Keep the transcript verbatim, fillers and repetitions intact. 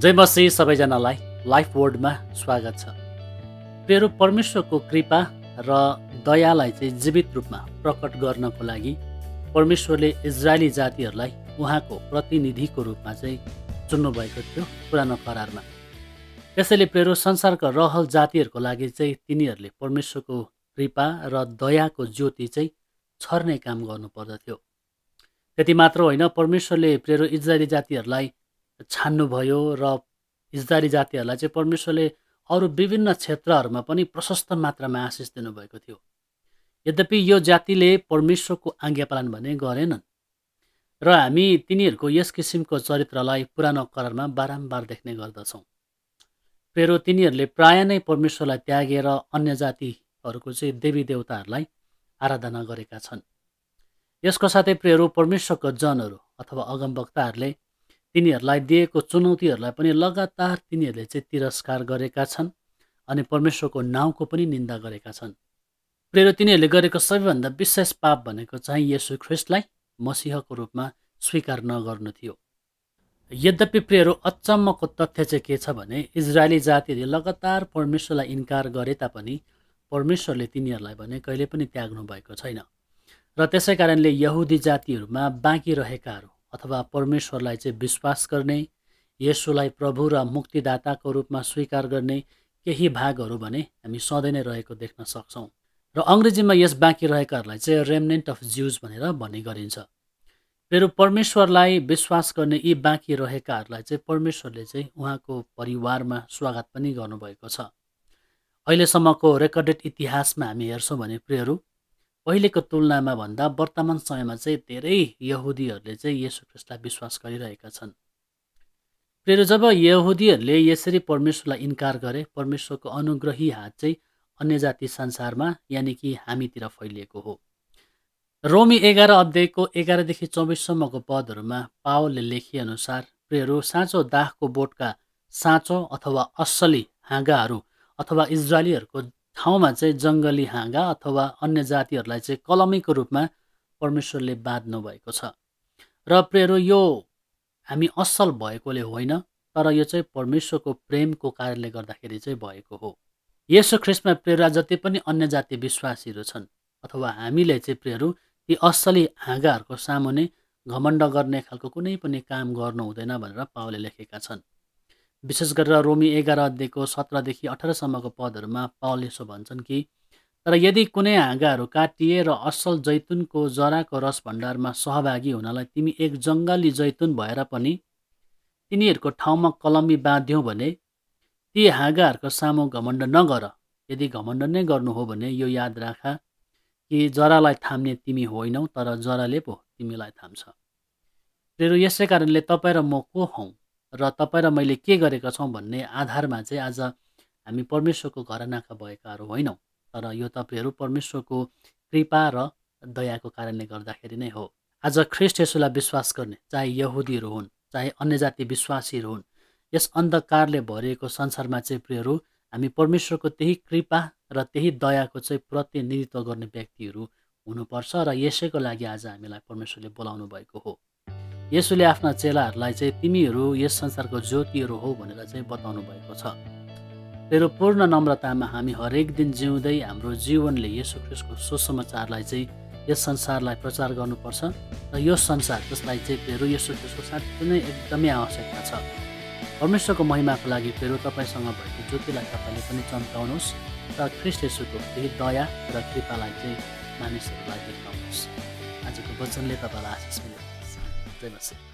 जय मसीह सबैजनालाई लाइफ वर्डमा स्वागत छ। प्रियहरू, परमेश्वरको कृपा र दयालाई चाहिँ जीवित रूपमा प्रकट गर्नको लागि परमेश्वरले इजरायली जातिहरूलाई उहाँको प्रतिनिधिको रूपमा चाहिँ चुन्नुभएको थियो पुरानो करारमा। त्यसैले प्रियहरू, संसारका रहल जातिहरूको लागि चाहिँ तिनीहरूले परमेश्वरको कृपा र दयाको ज्योति चाहिँ छर्ने काम गर्नुपर्दथ्यो। त्यति मात्र होइन, परमेश्वरले प्रियहरू इजरायली जातिहरूलाई छान्नुभयो र इजरायली जातिहरूलाई चाहिँ परमेश्वरले अरू विभिन्न क्षेत्रहरूमा पनि प्रशस्त मात्रामा आशिष दिनुभएको थियो। यद्यपि यो जातिले परमेश्वरको आज्ञा पालन भने गरेनन् र हामी तिनीहरूको यस किसिमको चरित्रलाई पुरानो करारमा बारम्बार देख्ने गर्दछौँ। प्रियहरू, तिनीहरूले प्राय नै परमेश्वरलाई त्यागेर अन्य जातिहरूको चाहिँ देवी देवताहरूलाई आराधना गरेका छन्। यसको साथै प्रियहरू, परमेश्वरको जनहरू अथवा अगमवक्ताहरूले तिनीहरूलाई दिएको चुनौतीहरूलाई पनि लगातार तिनीहरूले चाहिँ तिरस्कार गरेका छन् अनि परमेश्वरको नाउँको पनि निन्दा गरेका छन्। प्रियहरू, तिनीहरूले गरेको सबैभन्दा विशेष पाप भनेको चाहिँ येशू ख्रिस्टलाई मसीहको रूपमा स्वीकार नगर्नु थियो। यद्यपि प्रियहरू, अचम्मको तथ्य चाहिँ के छ भने इजरायली जातिले लगातार परमेश्वरलाई इन्कार गरे तापनि परमेश्वरले तिनीहरूलाई भने कहिले पनि त्याग्नु भएको छैन र त्यसै कारणले यहुदी जातिहरूमा बाँकी रहेकाहरू अथवा परमेश्वरलाई चाहिँ विश्वास गर्ने, येशूलाई प्रभु र मुक्तिदाताको रूपमा स्वीकार गर्ने केही भागहरू भने हामी सधैँ नै रहेको देख्न सक्छौँ र अङ्ग्रेजीमा यस बाँकी रहेकाहरूलाई चाहिँ रेमनेन्ट अफ ज्युज भनेर भन्ने गरिन्छ। फेरि परमेश्वरलाई विश्वास गर्ने यी बाँकी रहेकाहरूलाई चाहिँ परमेश्वरले चाहिँ उहाँको परिवारमा स्वागत पनि गर्नुभएको छ। अहिलेसम्मको रेकर्डेड इतिहासमा हामी हेर्छौँ भने प्रियहरू, पहिलेको तुलनामा भन्दा वर्तमान समयमा चाहिँ धेरै यहुदीहरूले चाहिँ येशू ख्रिस्टलाई विश्वास गरिरहेका छन्। प्रियहरू, जब यहुदीहरूले यसरी परमेश्वरलाई इन्कार गरे, परमेश्वरको अनुग्रही हात चाहिँ अन्य जाति संसारमा यानि कि हामीतिर फैलिएको हो। रोमी एघार अध्यायको एघारदेखि चौबिससम्मको पदहरूमा पावलले लेखिएअनुसार प्रियहरू, साँचो दाखको बोटका साँचो अथवा असली हाँगाहरू अथवा इजरायलीहरूको ठाउँमा चाहिँ जङ्गली हाँगा अथवा अन्य जातिहरूलाई चाहिँ कलमीको रूपमा परमेश्वरले बाँध्नु भएको छ। र प्रियहरू, यो हामी असल भएकोले होइन, तर यो चाहिँ परमेश्वरको प्रेमको कारणले गर्दाखेरि चाहिँ भएको हो। येशू ख्रिस्टमा प्रियरा जति पनि अन्य जाति विश्वासीहरू छन् अथवा हामीले चाहिँ प्रियहरू ती असली हाँगाहरूको सामुने घमण्ड गर्ने खालको कुनै पनि काम गर्नु हुँदैन भनेर पावलले लेखेका छन्। विशेष गरेर रोमी एघार अध्यायको सत्रदेखि अठारसम्मको पदहरूमा पावलले यसो भन्छन् कि तर यदि कुनै हाँगाहरू काटिए र असल जैतुनको जराको रस भण्डारमा सहभागी हुनलाई तिमी एक जङ्गली जैतुन भएर पनि तिनीहरूको ठाउँमा कलमी बाँध्यौ भने ती हाँगाहरूको सामु घमण्ड नगर। यदि घमण्ड नै गर्नु हो भने यो याद राख कि जरालाई थाम्ने तिमी होइनौ, तर जराले पो तिमीलाई थाम्छ। फेरि यसै कारणले तपाईँ र म को हौँ र तपाईँ र मैले के गरेका छौँ भन्ने आधारमा चाहिँ आज हामी परमेश्वरको घरनाका भएकाहरू होइनौँ, तर यो तपाईँहरू परमेश्वरको कृपा र दयाको कारणले गर्दाखेरि नै हो। आज ख्रिस्ट येशूलाई विश्वास गर्ने चाहे यहुदीहरू हुन् चाहे अन्य जाति विश्वासीहरू हुन्, यस अन्धकारले भरिएको संसारमा चाहिँ प्रियहरू हामी परमेश्वरको त्यही कृपा र त्यही दयाको चाहिँ प्रतिनिधित्व गर्ने व्यक्तिहरू हुनुपर्छ र यसैको लागि आज हामीलाई परमेश्वरले बोलाउनु भएको हो। येशूले आफ्ना चेलाहरूलाई चाहिँ तिमीहरू यस संसारको ज्योतिहरू हो भनेर चाहिँ बताउनु भएको छ। फेरि पूर्ण नम्रतामा हामी हरेक दिन जिउँदै हाम्रो जीवनले येशू ख्रिस्टको सुसमाचारलाई चाहिँ यस संसारलाई प्रचार गर्नुपर्छ र यो संसार जसलाई चाहिँ फेरि येशू ख्रिस्टको साथै नै एकदमै आवश्यकता छ। परमेश्वरको महिमाको लागि फेरि तपाईँसँग भएको ज्योतिलाई तपाईँले पनि चम्काउनुहोस् र ख्रिस्ट येशूको त्यही दया र कृपालाई चाहिँ मानिसहरूलाई देखाउनुहोस्। आजको वचनले तपाईँलाई आशिष मिलोस्। जय मसीह।